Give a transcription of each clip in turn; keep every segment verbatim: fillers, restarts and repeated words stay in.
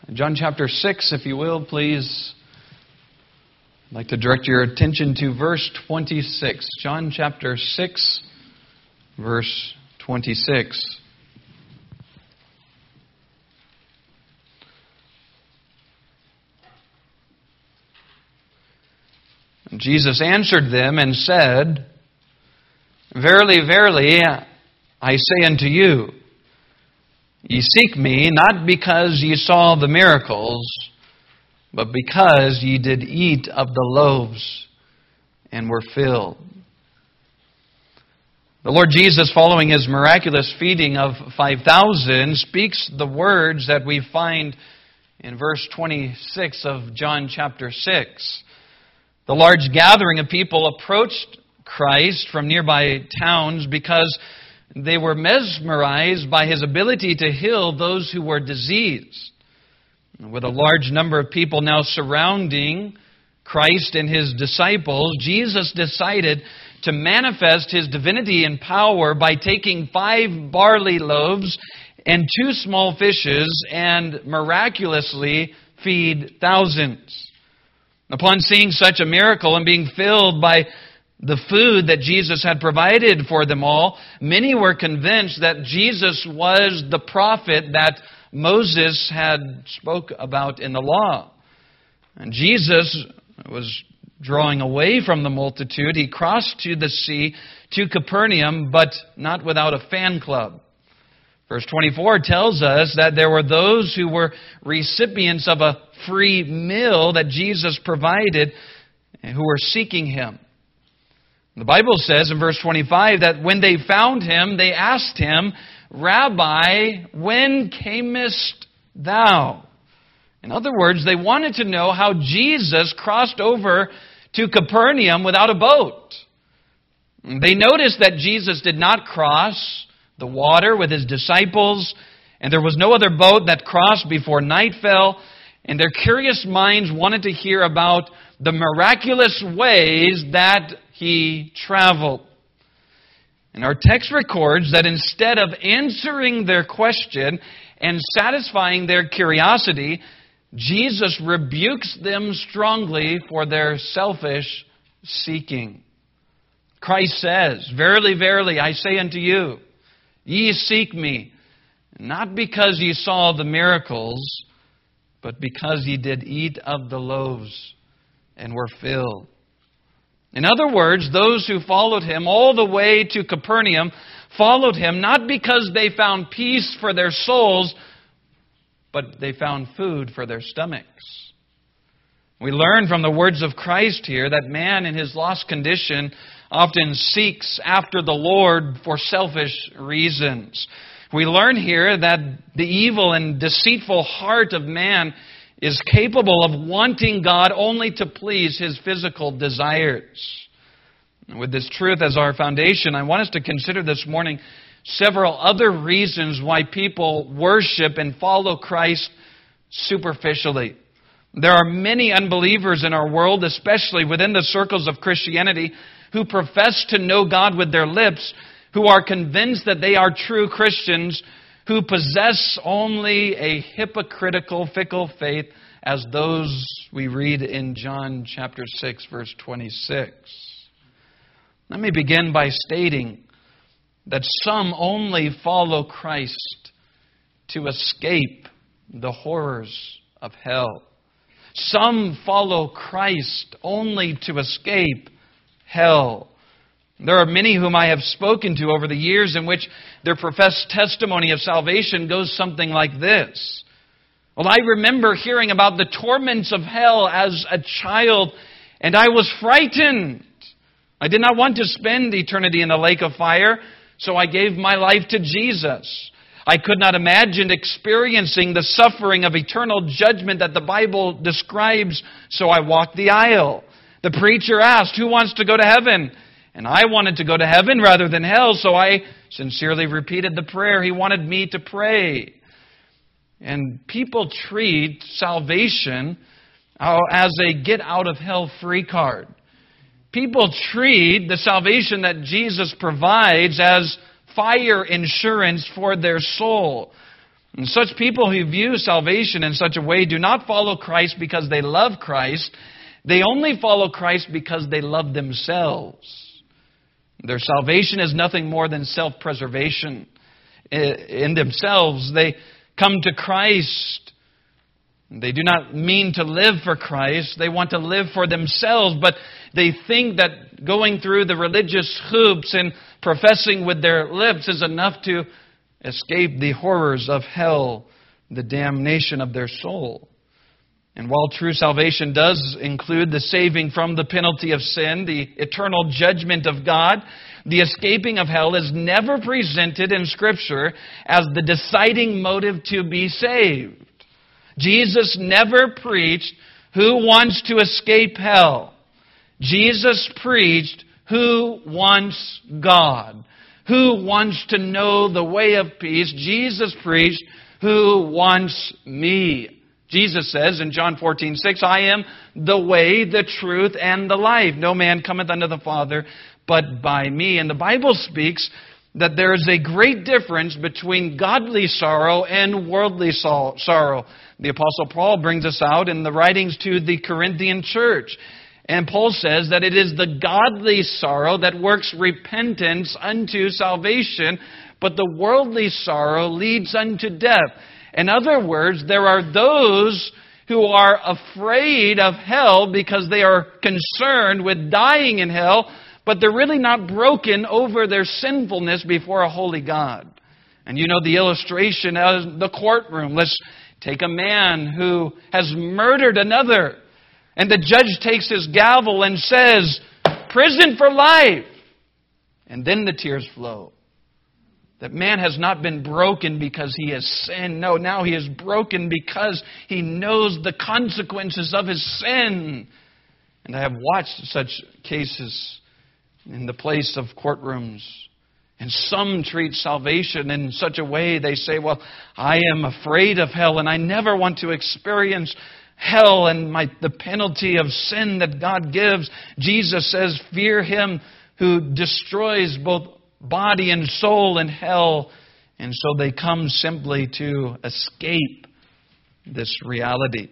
John chapter six, if you will, please. I'd like to direct your attention to verse twenty-six. John chapter six, verse twenty-six. Jesus answered them and said, Verily, verily, I say unto you, ye seek me, not because ye saw the miracles, but because ye did eat of the loaves and were filled. The Lord Jesus, following His miraculous feeding of five thousand, speaks the words that we find in verse twenty-six of John chapter six. The large gathering of people approached Christ from nearby towns because they were mesmerized by His ability to heal those who were diseased. With a large number of people now surrounding Christ and His disciples, Jesus decided to manifest His divinity and power by taking five barley loaves and two small fishes and miraculously feed thousands. Upon seeing such a miracle and being filled by the food that Jesus had provided for them all, many were convinced that Jesus was the prophet that Moses had spoke about in the law. And Jesus was drawing away from the multitude. He crossed to the sea to Capernaum, but not without a fan club. Verse twenty-four tells us that there were those who were recipients of a free meal that Jesus provided and who were seeking Him. The Bible says in verse twenty-five that when they found Him, they asked Him, Rabbi, when camest Thou? In other words, they wanted to know how Jesus crossed over to Capernaum without a boat. They noticed that Jesus did not cross the water with His disciples, and there was no other boat that crossed before night fell, and their curious minds wanted to hear about the miraculous ways that He traveled. And our text records that instead of answering their question and satisfying their curiosity, Jesus rebukes them strongly for their selfish seeking. Christ says, Verily, verily, I say unto you, ye seek me, not because ye saw the miracles, but because ye did eat of the loaves and were filled. In other words, those who followed Him all the way to Capernaum followed Him not because they found peace for their souls, but they found food for their stomachs. We learn from the words of Christ here that man in his lost condition often seeks after the Lord for selfish reasons. We learn here that the evil and deceitful heart of man is capable of wanting God only to please his physical desires. With this truth as our foundation, I want us to consider this morning several other reasons why people worship and follow Christ superficially. There are many unbelievers in our world, especially within the circles of Christianity, who profess to know God with their lips, who are convinced that they are true Christians, who possess only a hypocritical, fickle faith as those we read in John chapter six, verse twenty-six. Let me begin by stating that some only follow Christ to escape the horrors of hell. Some follow Christ only to escape hell. There are many whom I have spoken to over the years in which their professed testimony of salvation goes something like this. Well, I remember hearing about the torments of hell as a child, and I was frightened. I did not want to spend eternity in the lake of fire, so I gave my life to Jesus. I could not imagine experiencing the suffering of eternal judgment that the Bible describes, so I walked the aisle. The preacher asked, who wants to go to heaven? And I wanted to go to heaven rather than hell, so I sincerely repeated the prayer he wanted me to pray. And people treat salvation as a get-out-of-hell-free card. People treat the salvation that Jesus provides as fire insurance for their soul. And such people who view salvation in such a way do not follow Christ because they love Christ. They only follow Christ because they love themselves. Their salvation is nothing more than self-preservation. In themselves, they come to Christ. They do not mean to live for Christ. They want to live for themselves, but they think that going through the religious hoops and professing with their lips is enough to escape the horrors of hell, the damnation of their soul. And while true salvation does include the saving from the penalty of sin, the eternal judgment of God, the escaping of hell is never presented in Scripture as the deciding motive to be saved. Jesus never preached who wants to escape hell. Jesus preached who wants God, who wants to know the way of peace. Jesus preached who wants me. Jesus says in John fourteen six, I am the way, the truth, and the life. No man cometh unto the Father but by me. And the Bible speaks that there is a great difference between godly sorrow and worldly sorrow. The Apostle Paul brings us out in the writings to the Corinthian church. And Paul says that it is the godly sorrow that works repentance unto salvation, but the worldly sorrow leads unto death. In other words, there are those who are afraid of hell because they are concerned with dying in hell, but they're really not broken over their sinfulness before a holy God. And you know the illustration of the courtroom. Let's take a man who has murdered another, and the judge takes his gavel and says, prison for life. And then the tears flow. That man has not been broken because he has sinned. No, now he is broken because he knows the consequences of his sin. And I have watched such cases in the place of courtrooms. And some treat salvation in such a way, they say, well, I am afraid of hell and I never want to experience hell and my, the penalty of sin that God gives. Jesus says, fear him who destroys both body and soul in hell. And so they come simply to escape this reality.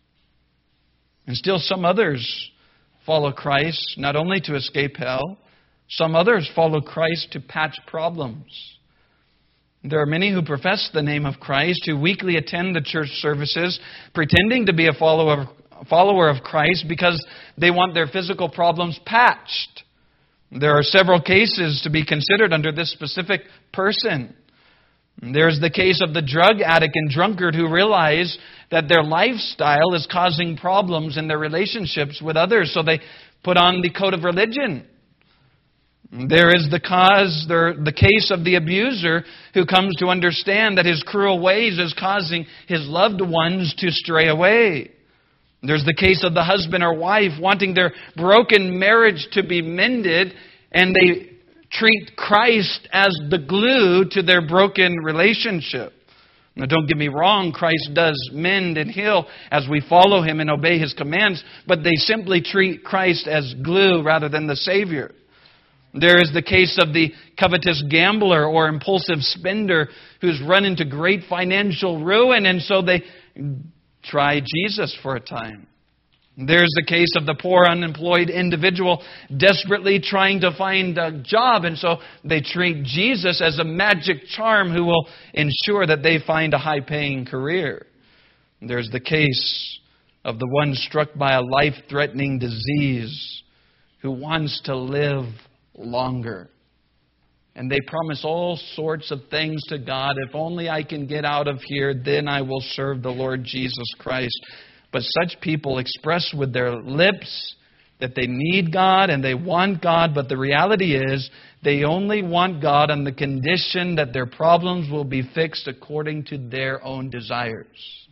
And still some others follow Christ not only to escape hell, some others follow Christ to patch problems. There are many who profess the name of Christ, who weekly attend the church services, pretending to be a follower of, follower of Christ because they want their physical problems patched. There are several cases to be considered under this specific person. There's the case of the drug addict and drunkard who realize that their lifestyle is causing problems in their relationships with others, so they put on the coat of religion. There is the cause, the case of the abuser who comes to understand that his cruel ways is causing his loved ones to stray away. There's the case of the husband or wife wanting their broken marriage to be mended, and they treat Christ as the glue to their broken relationship. Now, don't get me wrong, Christ does mend and heal as we follow Him and obey His commands, but they simply treat Christ as glue rather than the Savior. There is the case of the covetous gambler or impulsive spender who's run into great financial ruin, and so they try Jesus for a time. There's the case of the poor unemployed individual desperately trying to find a job, and so they treat Jesus as a magic charm who will ensure that they find a high-paying career. There's the case of the one struck by a life-threatening disease who wants to live longer. And they promise all sorts of things to God. If only I can get out of here, then I will serve the Lord Jesus Christ. But such people express with their lips that they need God and they want God, but the reality is they only want God on the condition that their problems will be fixed according to their own desires.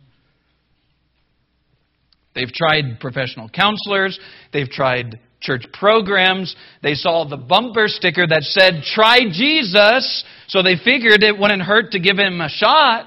They've tried professional counselors. They've tried church programs. They saw the bumper sticker that said, "Try Jesus," so they figured it wouldn't hurt to give Him a shot.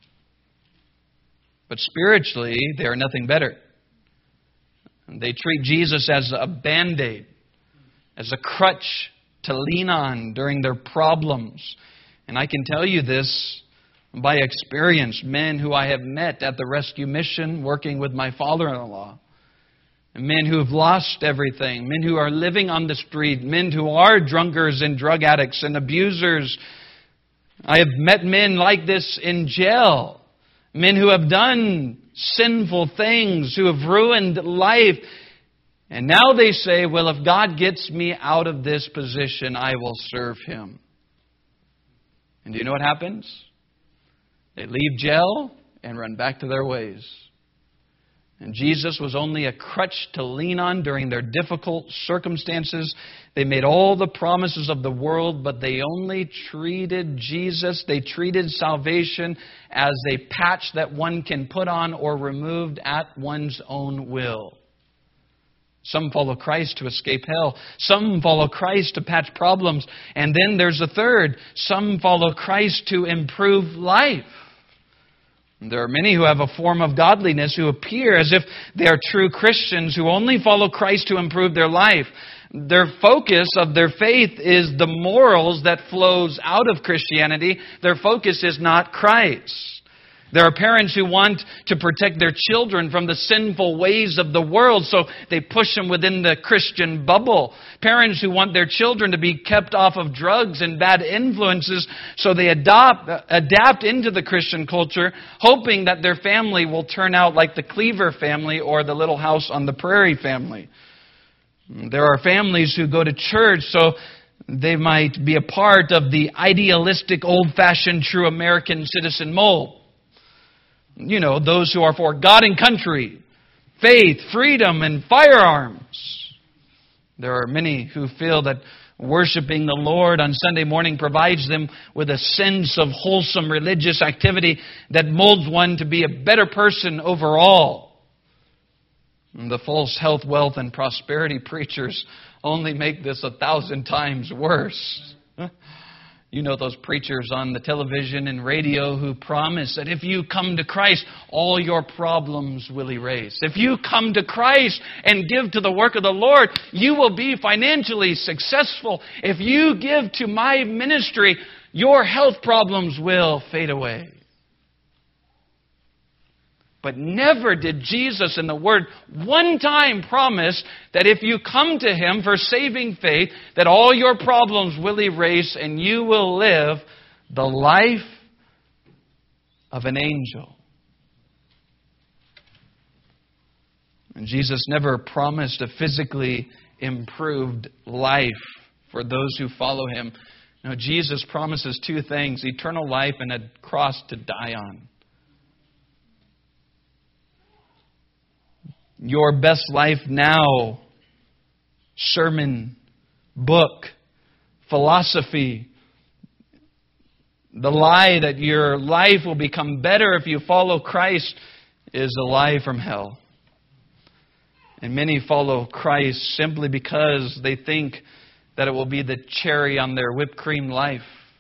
But spiritually, they are nothing better. They treat Jesus as a Band-Aid, as a crutch to lean on during their problems. And I can tell you this, by experience, men who I have met at the rescue mission working with my father-in-law. Men who have lost everything, men who are living on the street, men who are drunkards and drug addicts and abusers. I have met men like this in jail, men who have done sinful things, who have ruined life. And now they say, well, if God gets me out of this position, I will serve Him. And do you know what happens? They leave jail and run back to their ways. And Jesus was only a crutch to lean on during their difficult circumstances. They made all the promises of the world, but they only treated Jesus, they treated salvation as a patch that one can put on or remove at one's own will. Some follow Christ to escape hell. Some follow Christ to patch problems. And then there's a third. Some follow Christ to improve life. There are many who have a form of godliness who appear as if they are true Christians who only follow Christ to improve their life. Their focus of their faith is the morals that flows out of Christianity. Their focus is not Christ. There are parents who want to protect their children from the sinful ways of the world, so they push them within the Christian bubble. Parents who want their children to be kept off of drugs and bad influences, so they adopt, adapt into the Christian culture, hoping that their family will turn out like the Cleaver family or the Little House on the Prairie family. There are families who go to church so they might be a part of the idealistic, old-fashioned, true American citizen mold. You know, those who are for God and country, faith, freedom, and firearms. There are many who feel that worshiping the Lord on Sunday morning provides them with a sense of wholesome religious activity that molds one to be a better person overall. And the false health, wealth, and prosperity preachers only make this a thousand times worse. You know those preachers on the television and radio who promise that if you come to Christ, all your problems will erase. If you come to Christ and give to the work of the Lord, you will be financially successful. If you give to my ministry, your health problems will fade away. But never did Jesus in the Word one time promise that if you come to Him for saving faith, that all your problems will erase and you will live the life of an angel. And Jesus never promised a physically improved life for those who follow Him. No, Jesus promises two things: eternal life and a cross to die on. Your best life now, sermon, book, philosophy, the lie that your life will become better if you follow Christ is a lie from hell. And many follow Christ simply because they think that it will be the cherry on their whipped cream life.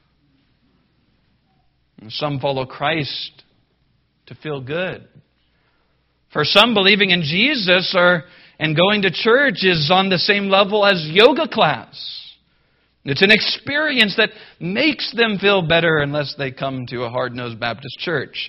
And some follow Christ to feel good. For some, believing in Jesus or and going to church is on the same level as yoga class. It's an experience that makes them feel better unless they come to a hard-nosed Baptist church.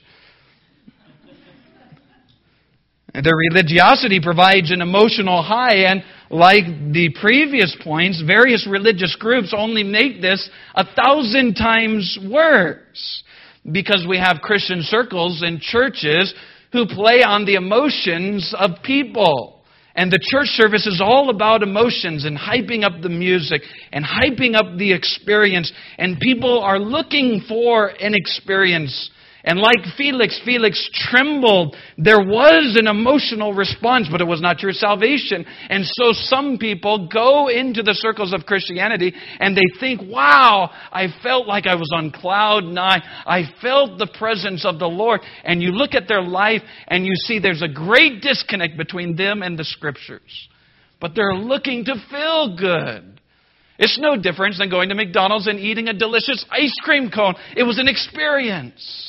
And their religiosity provides an emotional high, and like the previous points, various religious groups only make this a thousand times worse. Because we have Christian circles and churches who play on the emotions of people. And the church service is all about emotions and hyping up the music and hyping up the experience. And people are looking for an experience. And like Felix, Felix trembled. There was an emotional response, but it was not true salvation. And so some people go into the circles of Christianity and they think, wow, I felt like I was on cloud nine. I felt the presence of the Lord. And you look at their life and you see there's a great disconnect between them and the Scriptures. But they're looking to feel good. It's no difference than going to McDonald's and eating a delicious ice cream cone. It was an experience.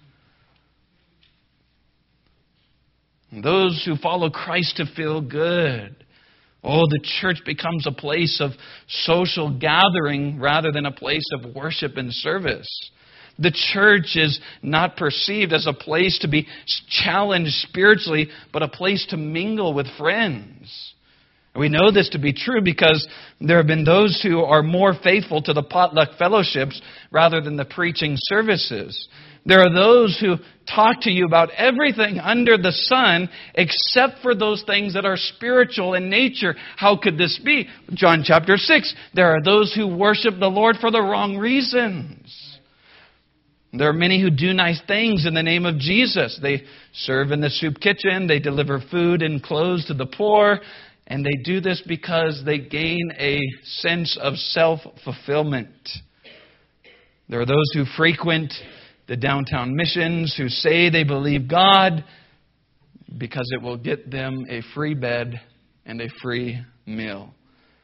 Those who follow Christ to feel good. Oh, the church becomes a place of social gathering rather than a place of worship and service. The church is not perceived as a place to be challenged spiritually, but a place to mingle with friends. We know this to be true because there have been those who are more faithful to the potluck fellowships rather than the preaching services. There are those who talk to you about everything under the sun except for those things that are spiritual in nature. How could this be? John chapter six, there are those who worship the Lord for the wrong reasons. There are many who do nice things in the name of Jesus. They serve in the soup kitchen, they deliver food and clothes to the poor, and they do this because they gain a sense of self-fulfillment. There are those who frequent the downtown missions, who say they believe God because it will get them a free bed and a free meal.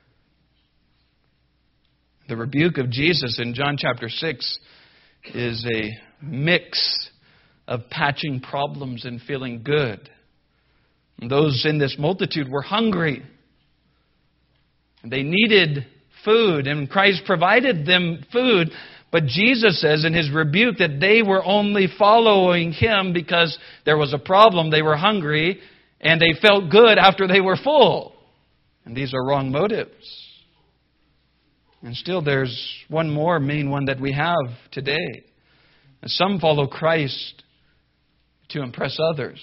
The rebuke of Jesus in John chapter six is a mix of patching problems and feeling good. And those in this multitude were hungry. They needed food, and Christ provided them food. But Jesus says in His rebuke that they were only following Him because there was a problem. They were hungry, and they felt good after they were full. And these are wrong motives. And still there's one more main one that we have today. Some follow Christ to impress others.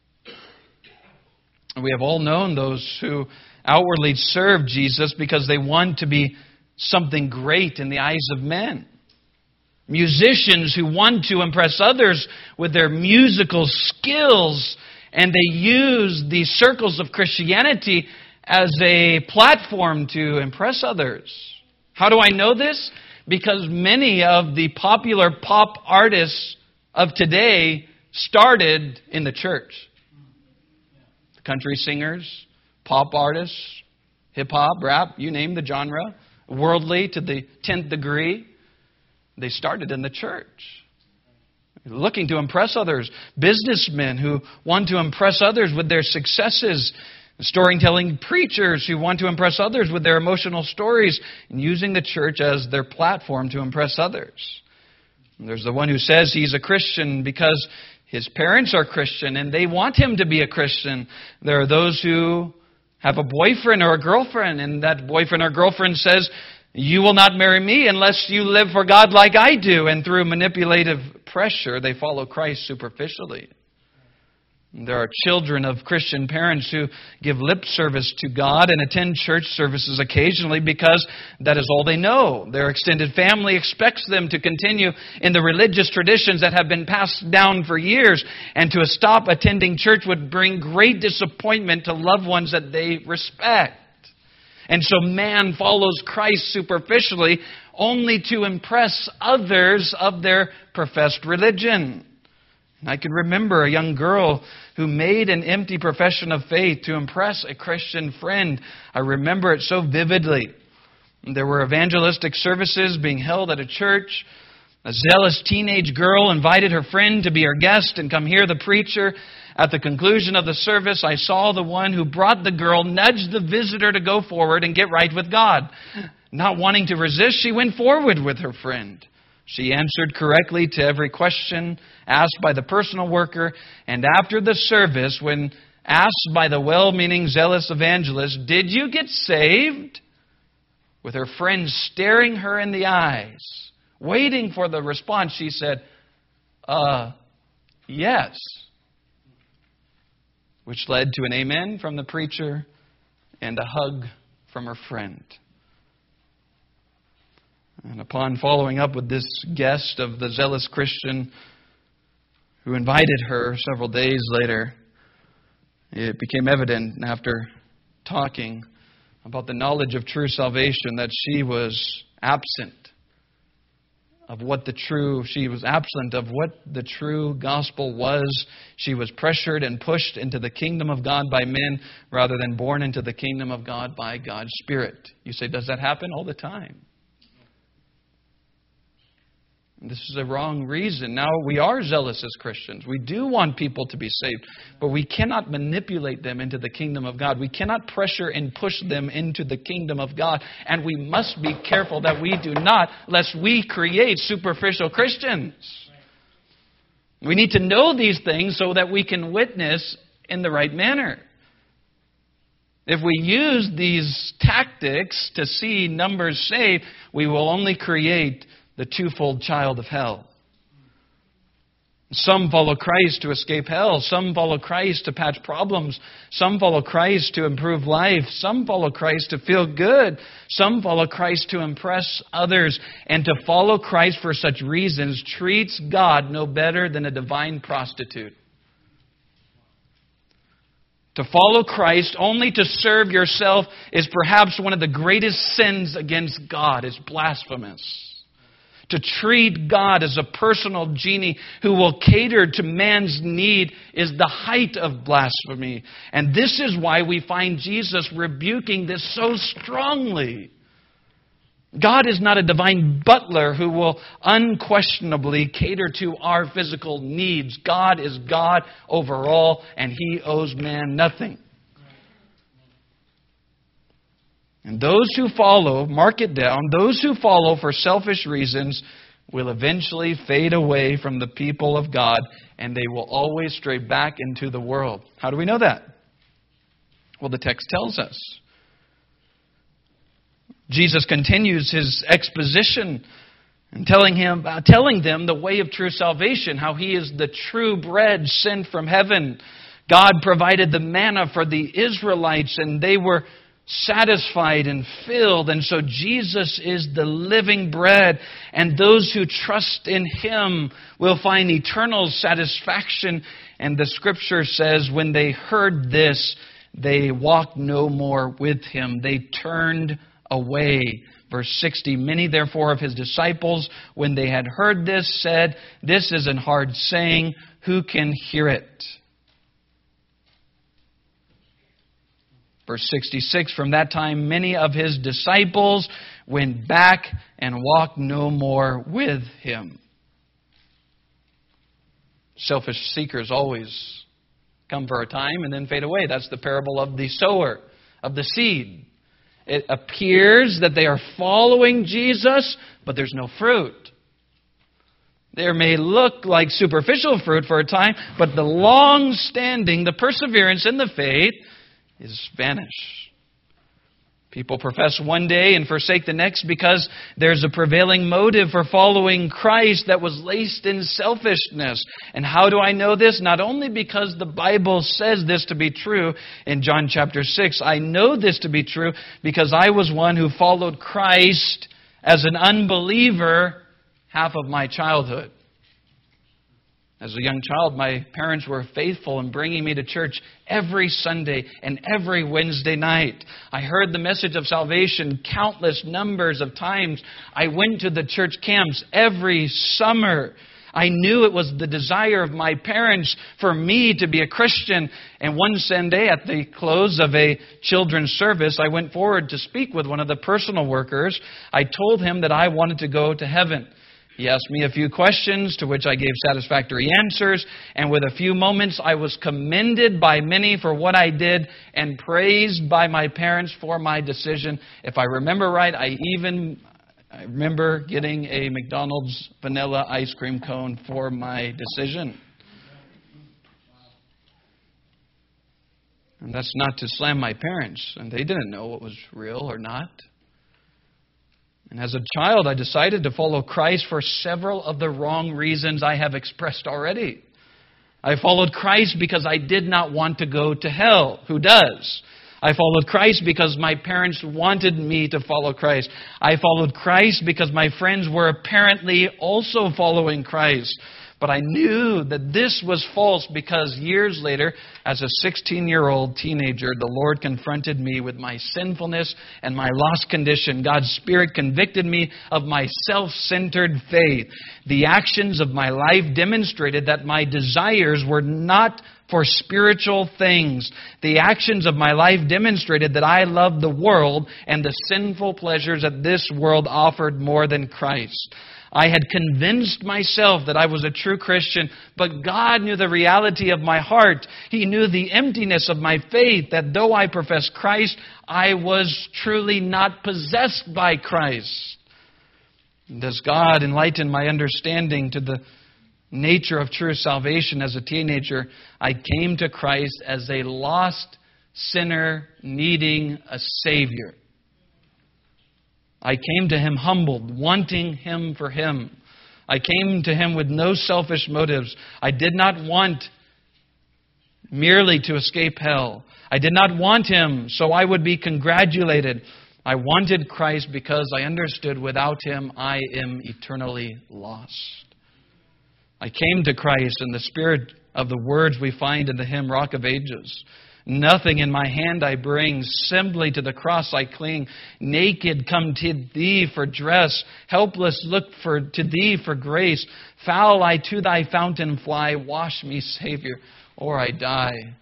We have all known those who outwardly serve Jesus because they want to be something great in the eyes of men. Musicians who want to impress others with their musical skills, and they use the circles of Christianity as a platform to impress others. How do I know this? Because many of the popular pop artists of today started in the church. Country singers, pop artists, hip-hop, rap, you name the genre, worldly to the tenth degree. They started in the church, looking to impress others. Businessmen who want to impress others with their successes. Storytelling preachers who want to impress others with their emotional stories, and using the church as their platform to impress others. And there's the one who says he's a Christian because his parents are Christian and they want him to be a Christian. There are those who have a boyfriend or a girlfriend, and that boyfriend or girlfriend says, "You will not marry me unless you live for God like I do." And through manipulative pressure, they follow Christ superficially. There are children of Christian parents who give lip service to God and attend church services occasionally because that is all they know. Their extended family expects them to continue in the religious traditions that have been passed down for years, and to stop attending church would bring great disappointment to loved ones that they respect. And so man follows Christ superficially only to impress others of their professed religion. And I can remember a young girl who made an empty profession of faith to impress a Christian friend. I remember it so vividly. There were evangelistic services being held at a church. A zealous teenage girl invited her friend to be her guest and come hear the preacher. At the conclusion of the service, I saw the one who brought the girl nudge the visitor to go forward and get right with God. Not wanting to resist, she went forward with her friend. She answered correctly to every question asked by the personal worker. And after the service, when asked by the well-meaning, zealous evangelist, "Did you get saved?" with her friend staring her in the eyes, waiting for the response, she said, uh, yes. Which led to an amen from the preacher and a hug from her friend. And upon following up with this guest of the zealous Christian who invited her several days later, it became evident after talking about the knowledge of true salvation that she was absent of what the true, she was absent of what the true gospel was. She was pressured and pushed into the kingdom of God by men rather than born into the kingdom of God by God's Spirit. You say, does that happen all the time? This is a wrong reason. Now, we are zealous as Christians. We do want people to be saved, but we cannot manipulate them into the kingdom of God. We cannot pressure and push them into the kingdom of God. And we must be careful that we do not, lest we create superficial Christians. We need to know these things so that we can witness in the right manner. If we use these tactics to see numbers saved, we will only create the twofold child of hell. Some follow Christ to escape hell. Some follow Christ to patch problems. Some follow Christ to improve life. Some follow Christ to feel good. Some follow Christ to impress others. And to follow Christ for such reasons treats God no better than a divine prostitute. To follow Christ only to serve yourself is perhaps one of the greatest sins against God. It's blasphemous. To treat God as a personal genie who will cater to man's need is the height of blasphemy. And this is why we find Jesus rebuking this so strongly. God is not a divine butler who will unquestionably cater to our physical needs. God is God over all, and He owes man nothing. And those who follow, mark it down, those who follow for selfish reasons will eventually fade away from the people of God, and they will always stray back into the world. How do we know that? Well, the text tells us. Jesus continues His exposition and telling him, uh, telling them the way of true salvation, how He is the true bread sent from heaven. God provided the manna for the Israelites, and they were satisfied and filled. And so Jesus is the living bread. And those who trust in Him will find eternal satisfaction. And the Scripture says when they heard this, they walked no more with Him. They turned away. Verse sixty, many therefore of His disciples, when they had heard this, said, "This is an hard saying. Who can hear it?" Verse sixty-six, from that time many of His disciples went back and walked no more with Him. Selfish seekers always come for a time and then fade away. That's the parable of the sower, of the seed. It appears that they are following Jesus, but there's no fruit. There may look like superficial fruit for a time, but the long-standing, the perseverance in the faith is vanished. People profess one day and forsake the next because there's a prevailing motive for following Christ that was laced in selfishness. And how do I know this? Not only because the Bible says this to be true in John chapter six. I know this to be true because I was one who followed Christ as an unbeliever half of my childhood. As a young child, my parents were faithful in bringing me to church every Sunday and every Wednesday night. I heard the message of salvation countless numbers of times. I went to the church camps every summer. I knew it was the desire of my parents for me to be a Christian. And one Sunday at the close of a children's service, I went forward to speak with one of the personal workers. I told him that I wanted to go to heaven. He asked me a few questions to which I gave satisfactory answers, and with a few moments I was commended by many for what I did and praised by my parents for my decision. If I remember right, I even I remember getting a McDonald's vanilla ice cream cone for my decision. And that's not to slam my parents, and they didn't know what was real or not. And as a child, I decided to follow Christ for several of the wrong reasons I have expressed already. I followed Christ because I did not want to go to hell. Who does? I followed Christ because my parents wanted me to follow Christ. I followed Christ because my friends were apparently also following Christ. But I knew that this was false because years later, as a sixteen-year-old teenager, the Lord confronted me with my sinfulness and my lost condition. God's Spirit convicted me of my self-centered faith. The actions of my life demonstrated that my desires were not for spiritual things. The actions of my life demonstrated that I loved the world and the sinful pleasures that this world offered more than Christ. I had convinced myself that I was a true Christian, but God knew the reality of my heart. He knew the emptiness of my faith, that though I professed Christ, I was truly not possessed by Christ. And as God enlightened my understanding to the nature of true salvation as a teenager, I came to Christ as a lost sinner needing a Savior. I came to Him humbled, wanting Him for Him. I came to Him with no selfish motives. I did not want merely to escape hell. I did not want Him so I would be congratulated. I wanted Christ because I understood without Him I am eternally lost. I came to Christ in the spirit of the words we find in the hymn Rock of Ages. Nothing in my hand I bring, simply to the cross I cling. Naked come to Thee for dress, helpless look for to Thee for grace. Foul I to Thy fountain fly, wash me, Savior, or I die.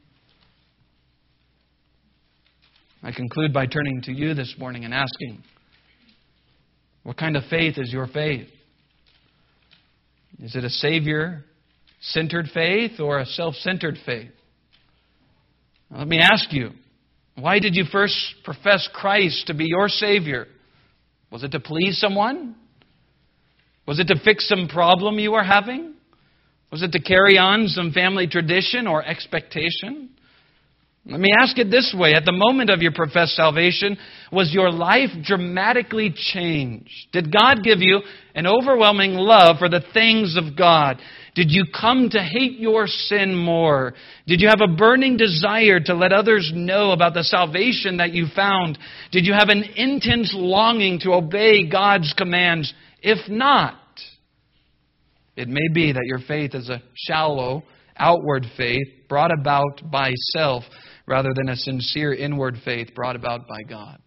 I conclude by turning to you this morning and asking, what kind of faith is your faith? Is it a Savior-centered faith or a self-centered faith? Now, let me ask you, why did you first profess Christ to be your Savior? Was it to please someone? Was it to fix some problem you were having? Was it to carry on some family tradition or expectation? Let me ask it this way. At the moment of your professed salvation, was your life dramatically changed? Did God give you an overwhelming love for the things of God? Did you come to hate your sin more? Did you have a burning desire to let others know about the salvation that you found? Did you have an intense longing to obey God's commands? If not, it may be that your faith is a shallow, outward faith brought about by self rather than a sincere inward faith brought about by God.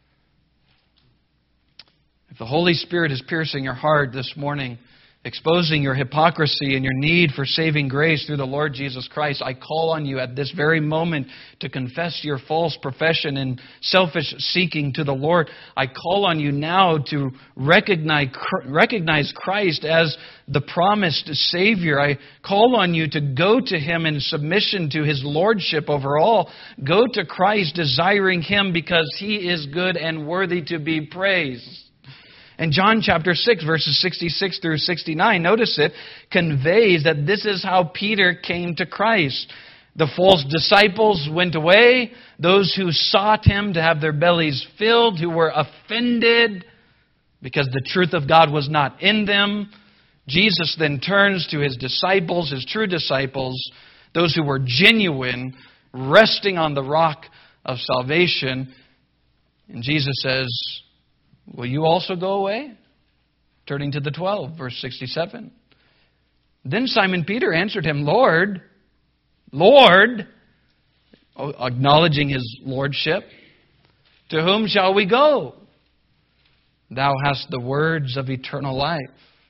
If the Holy Spirit is piercing your heart this morning, exposing your hypocrisy and your need for saving grace through the Lord Jesus Christ, I call on you at this very moment to confess your false profession and selfish seeking to the Lord. I call on you now to recognize, recognize Christ as the promised Savior. I call on you to go to Him in submission to His Lordship over all. Go to Christ desiring Him because He is good and worthy to be praised. And John chapter six, verses sixty-six through sixty-nine, notice it, conveys that this is how Peter came to Christ. The false disciples went away. Those who sought Him to have their bellies filled, who were offended because the truth of God was not in them. Jesus then turns to His disciples, His true disciples, those who were genuine, resting on the rock of salvation. And Jesus says, will you also go away? Turning to the twelve, verse sixty-seven. Then Simon Peter answered Him, Lord, Lord, acknowledging His lordship, to whom shall we go? Thou hast the words of eternal life.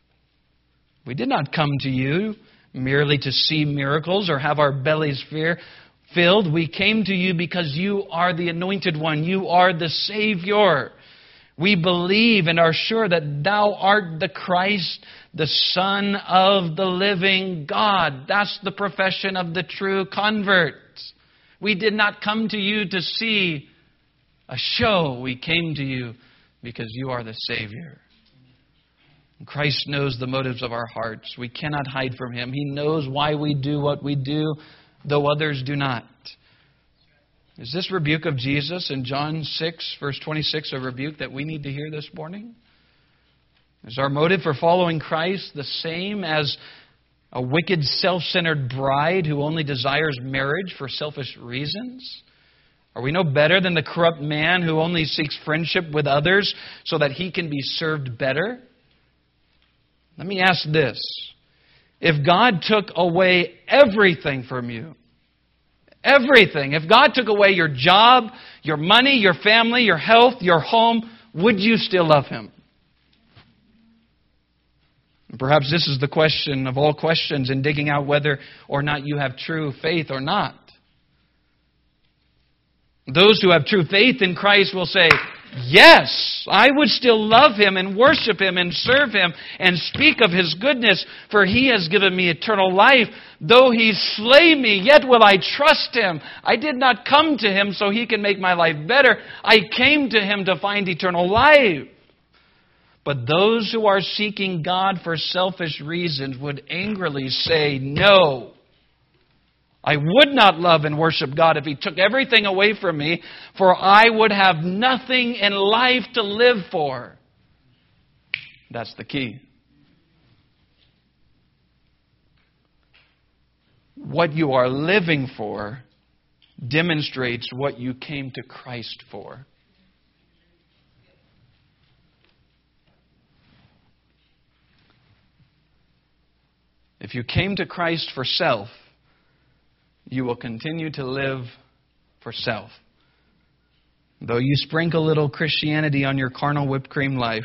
We did not come to you merely to see miracles or have our bellies filled. We came to you because you are the anointed one. You are the Savior. We believe and are sure that Thou art the Christ, the Son of the living God. That's the profession of the true convert. We did not come to you to see a show. We came to you because you are the Savior. And Christ knows the motives of our hearts. We cannot hide from Him. He knows why we do what we do, though others do not. Is this rebuke of Jesus in John six, verse twenty-six, a rebuke that we need to hear this morning? Is our motive for following Christ the same as a wicked, self-centered bride who only desires marriage for selfish reasons? Are we no better than the corrupt man who only seeks friendship with others so that he can be served better? Let me ask this. If God took away everything from you, everything. If God took away your job, your money, your family, your health, your home, would you still love Him? And perhaps this is the question of all questions in digging out whether or not you have true faith or not. Those who have true faith in Christ will say, Yes, I would still love Him and worship Him and serve Him and speak of His goodness, for He has given me eternal life. Though He slay me, yet will I trust Him. I did not come to Him so He can make my life better. I came to Him to find eternal life. But those who are seeking God for selfish reasons would angrily say, no. I would not love and worship God if He took everything away from me, for I would have nothing in life to live for. That's the key. What you are living for demonstrates what you came to Christ for. If you came to Christ for self, you will continue to live for self. Though you sprinkle a little Christianity on your carnal whipped cream life,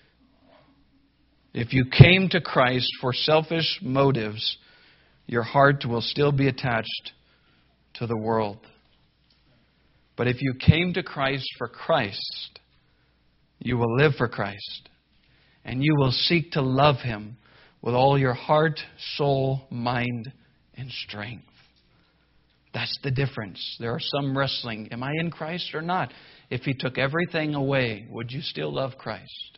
if you came to Christ for selfish motives, your heart will still be attached to the world. But if you came to Christ for Christ, you will live for Christ. And you will seek to love Him with all your heart, soul, mind, and strength. That's the difference. There are some wrestling. Am I in Christ or not? If He took everything away, would you still love Christ?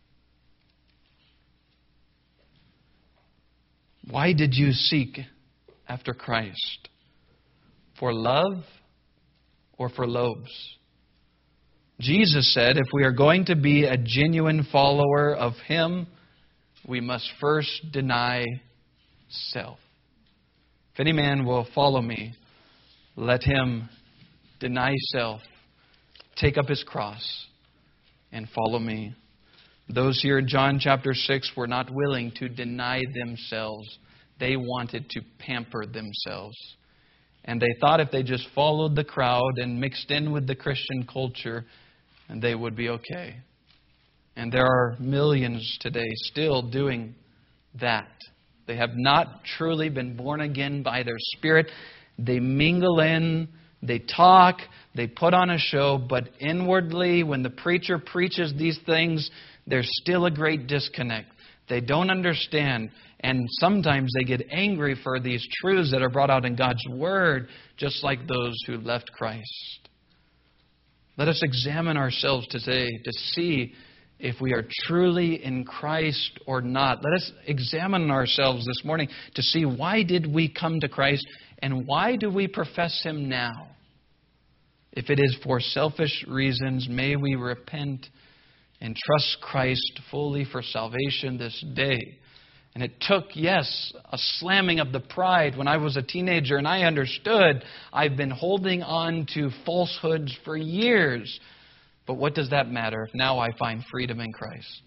Why did you seek after Christ? For love or for loaves? Jesus said if we are going to be a genuine follower of Him, we must first deny self. If any man will follow me, let him deny self, take up his cross, and follow me. Those here in John chapter six were not willing to deny themselves. They wanted to pamper themselves. And they thought if they just followed the crowd and mixed in with the Christian culture, and they would be okay. And there are millions today still doing that. They have not truly been born again by their Spirit. They mingle in, they talk, they put on a show, but inwardly, when the preacher preaches these things, there's still a great disconnect. They don't understand, and sometimes they get angry for these truths that are brought out in God's Word, just like those who left Christ. Let us examine ourselves today to see if we are truly in Christ or not. Let us examine ourselves this morning to see why did we come to Christ and why do we profess Him now? If it is for selfish reasons, may we repent and trust Christ fully for salvation this day. And it took, yes, a slamming of the pride when I was a teenager and I understood I've been holding on to falsehoods for years. But what does that matter if now I find freedom in Christ?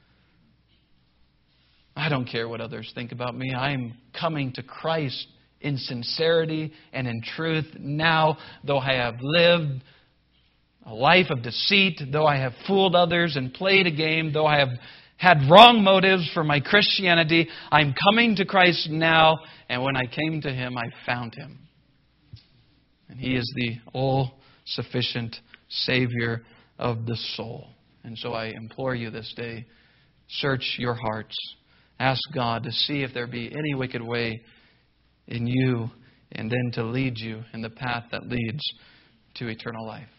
I don't care what others think about me. I'm coming to Christ in sincerity and in truth now, though I have lived a life of deceit, though I have fooled others and played a game, though I have had wrong motives for my Christianity, I'm coming to Christ now, and when I came to Him, I found Him. And He is the all-sufficient Savior of the soul. And so I implore you this day, search your hearts. Ask God to see if there be any wicked way in you, and then to lead you in the path that leads to eternal life.